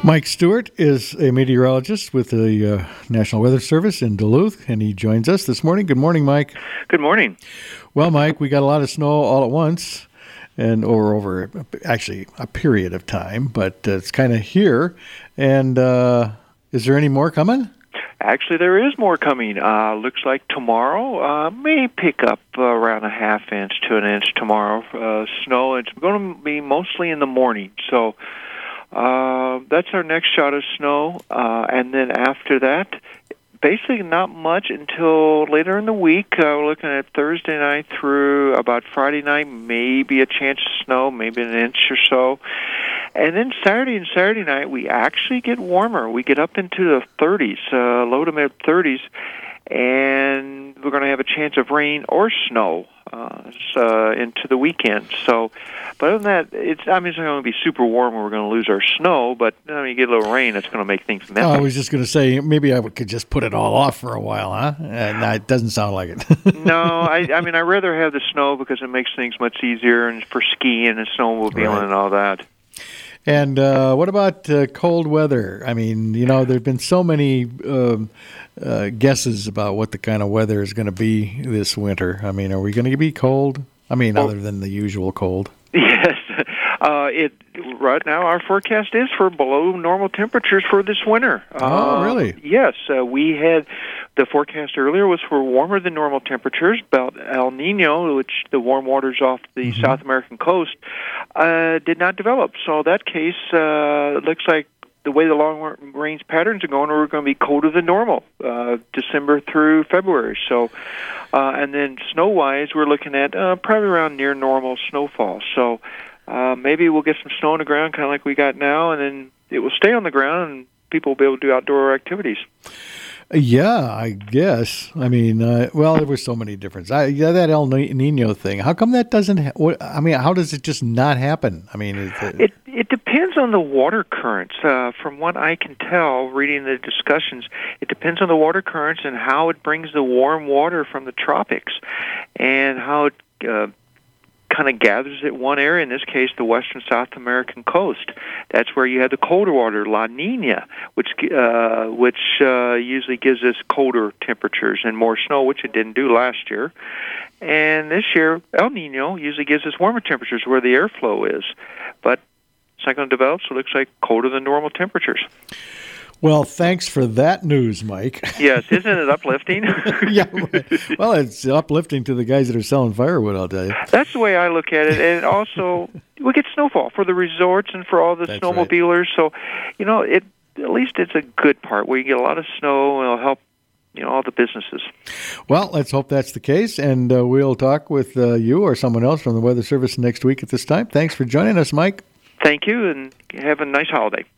Mike Stewart is a meteorologist with the National Weather Service in Duluth, and he joins us this morning. Good morning, Mike. Good morning. Well, Mike, we got a lot of snow all at once, and over actually a period of time, but it's kind of here. And is there any more coming? Actually, there is more coming. Looks like tomorrow may pick up around a half inch to an inch tomorrow. Snow. It's going to be mostly in the morning. So that's our next shot of snow. And then after that, basically not much until later in the week. We're looking at Thursday night through about Friday night, maybe a chance of snow, maybe an inch or so. And then Saturday and Saturday night, we actually get warmer. We get up into the 30s, low to mid 30s, and we're going to have a chance of rain or snow into the weekend. So, but other than that, it's not going to be super warm and we're going to lose our snow, but you get a little rain, it's going to make things messy. I was just going to say, maybe I could just put it all off for a while, huh? And it doesn't sound like it. No, I'd rather have the snow because it makes things much easier and for skiing and snowmobiling and all that. And what about cold weather? I mean, there have been so many guesses about what the kind of weather is going to be this winter. I mean, are we going to be cold? I mean, other than the usual cold. Yes. Right now, our forecast is for below normal temperatures for this winter. Oh, really? Yes. We had the forecast earlier was for warmer than normal temperatures, about El Nino, which the warm waters off the South American coast, did not develop. So that case, it looks like the way the long-range patterns are going, we're going to be colder than normal, December through February. So, and then snow-wise, we're looking at probably around near normal snowfall. So maybe we'll get some snow on the ground, kind of like we got now, and then it will stay on the ground, and people will be able to do outdoor activities. Yeah, I guess. I mean, there were so many differences. That El Nino thing. How come that doesn't? How does it just not happen? I mean, it depends on the water currents. From what I can tell, reading the discussions, it depends on the water currents and how it brings the warm water from the tropics, and how it kind of gathers at one area, in this case the western South American coast. That's where you have the colder water, La Nina, which usually gives us colder temperatures and more snow, which it didn't do last year. And this year, El Nino usually gives us warmer temperatures where the airflow is. But it's not going to develop, so it looks like colder than normal temperatures. Well, thanks for that news, Mike. Yes, isn't it uplifting? Yeah, well, it's uplifting to the guys that are selling firewood, I'll tell you. That's the way I look at it. And also, we get snowfall for the resorts and for all the snowmobilers. Right. So, at least it's a good part where you get a lot of snow and it'll help all the businesses. Well, let's hope that's the case, and we'll talk with you or someone else from the Weather Service next week at this time. Thanks for joining us, Mike. Thank you, and have a nice holiday.